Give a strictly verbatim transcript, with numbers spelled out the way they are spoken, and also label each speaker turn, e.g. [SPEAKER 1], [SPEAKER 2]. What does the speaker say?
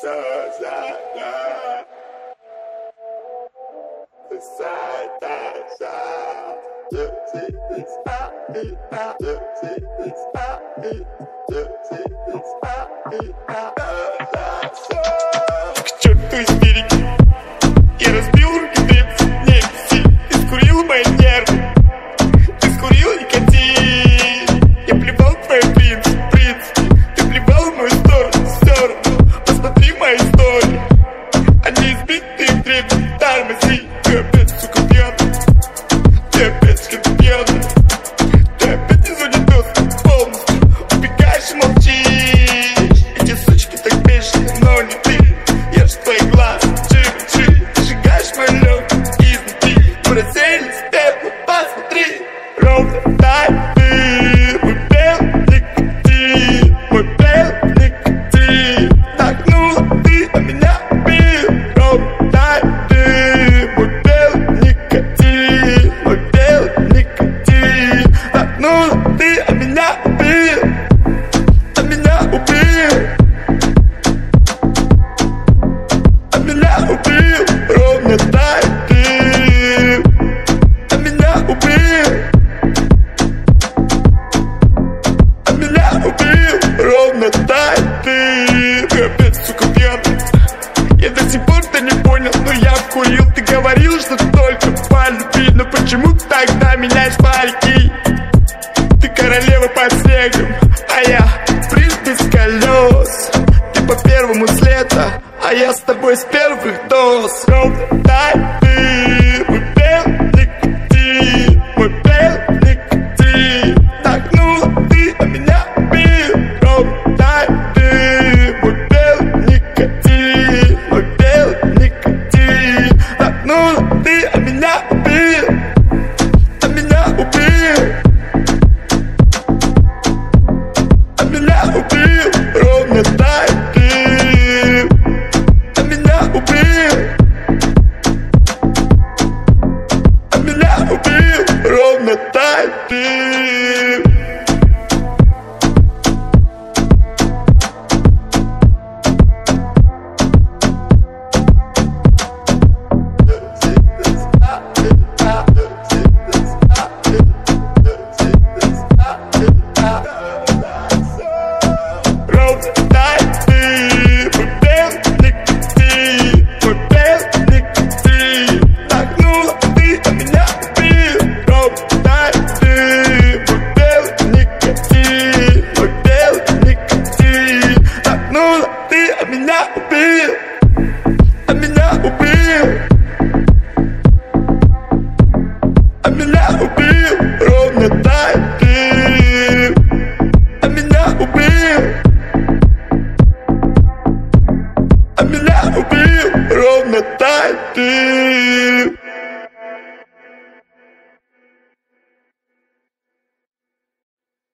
[SPEAKER 1] К черту истерики, я разбил руки тридцать дней, ты скурил мои нервы, ты скурил никотин. Я плевал в твои принципы, принципы, ты плевал в мою сторону, сторону. Посмотри мои истории, они избитые в древнем тормози. Ты опять, сука, пьяный, ты опять что-то пьяный, ты опять не занят полностью, убегаешь и молчишь. Эти сучки так бешеные, но не ты. Я ж твои глаза, чик-чик, ты сжигаешь мой лед изнутри. Мы разделись, пепло, посмотри. Ровно так ты, мой белый никотин, мой белый никотин. Так, ну, ты а меня убил. Ровно так ты, мой белый никотин, мой белый никотин. Так, ну, ты а меня убил, а меня убил. Меня убил, ровно так ты, а меня убил, а меня убил, ровно так ты. Ты опять, сука, пьяный, я до сих пор-то не понял, но я вкурил. Ты говорил, что только по любви, но почему тогда меняешь парики? Ты королева под снегом, а я принц без колес. Ты по первому следу, а я с тобой с первых доз. Ровно так ты, мой белый никотин, мой белый никотин. Так, ну, ты а меня убил. Ровно так ты, мой белый никотин, мой белый никотин. Так, ну, ты а меня убил, а меня убил, а меня убил. Ровно так ты, а меня убил, а меня убил. Ровно так ты. Ровно так ты, мой белый никотин, мой белый никотин. Так, ну, ты а меня убил. Ровно так ты, мой белый никотин, мой белый никотин. Так, ну, ты а меня убил, а меня убил, а меня убил. Ровно так ты, а меня убил, а меня убил. Ровно так ты.